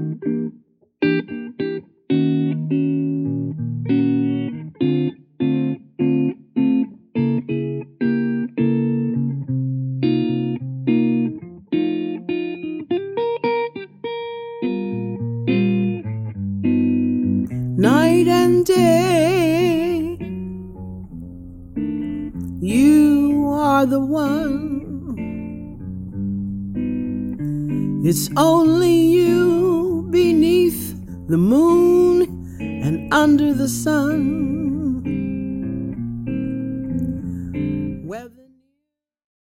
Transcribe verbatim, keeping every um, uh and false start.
Night and day, you are the one. It's only you beneath the moon and under the sun.